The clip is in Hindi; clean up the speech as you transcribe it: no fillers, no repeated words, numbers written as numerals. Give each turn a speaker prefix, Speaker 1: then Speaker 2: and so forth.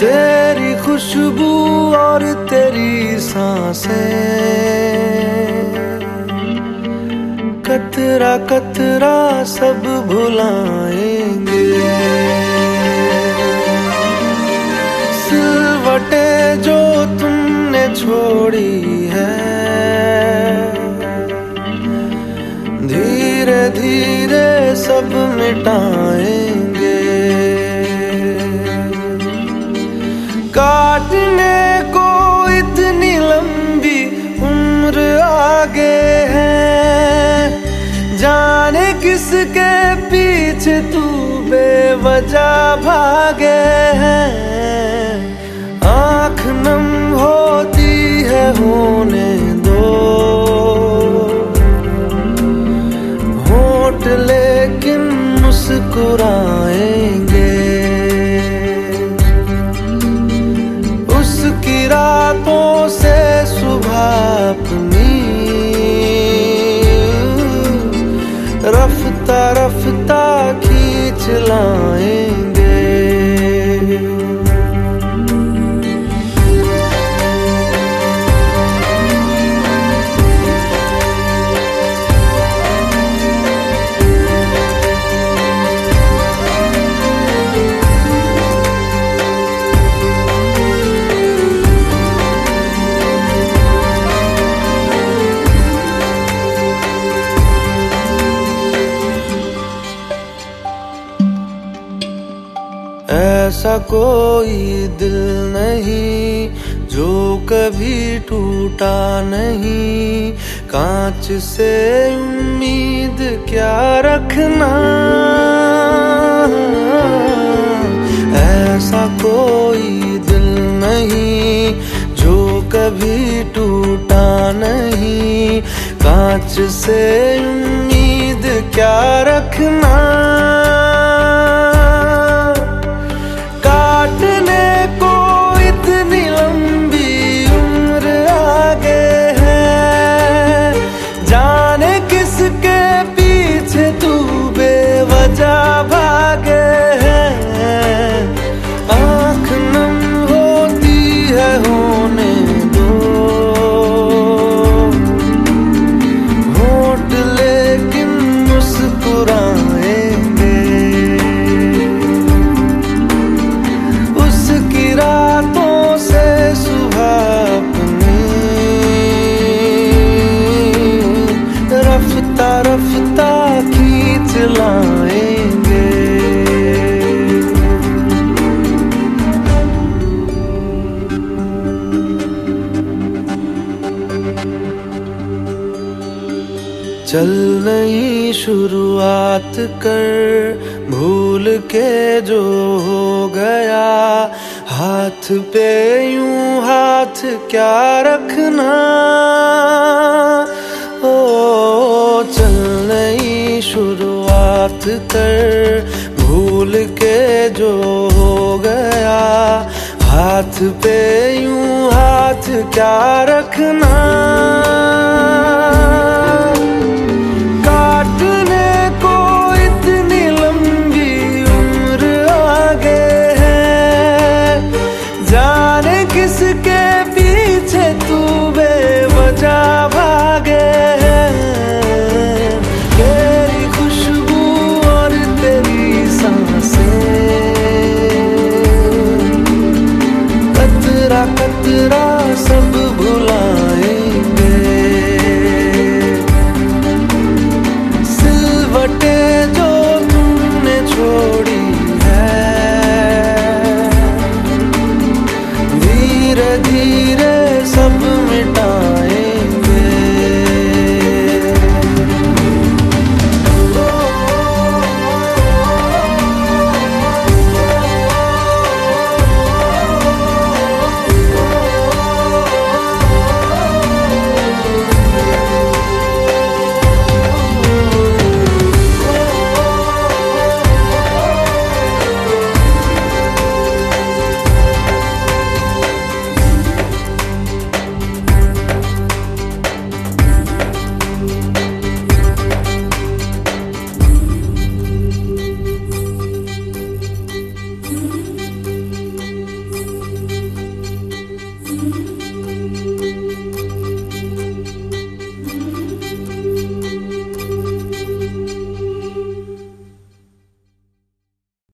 Speaker 1: तेरी खुशबू और तेरी सांसें कतरा कतरा सब भुलाएंगे। सिलवटे जो तुमने छोड़ी है धीरे धीरे सब मिटाएंगे। काटने को इतनी लंबी उम्र आगे है, जाने किसके पीछे तू बेवजह भागे है। आँख नम होती है होने दो, होंठ लेकिन मुस्कुराएंगे। उसकी रातों से सुबह अपनी रफ्ता रफ्ता खींच लाएंगे। ऐसा कोई दिल नहीं जो कभी टूटा नहीं, कांच से उम्मीद क्या रखना। ऐसा कोई दिल नहीं जो कभी टूटा नहीं, कांच से उम्मीद क्या रखना। काटने को इतनी लंबी उम्र आगे है, जाने किसके पीछे तू बेवजह भागे है। आँख नम होती है होने दो, होंठ लेकिन मुस्कुराएंगे। रातों से सुबह अपनी रफ्ता रफ्ता खींच लाएंगे। चल नई शुरुआत कर, भूल के जो हो गया, हाथ पे यूं हाथ क्या रखना। ओ चल नई शुरुआत कर, भूल के जो हो गया, हाथ पे यूं हाथ क्या रखना। काटने को इतनी लंबी उम्र आगे है, जाने किसके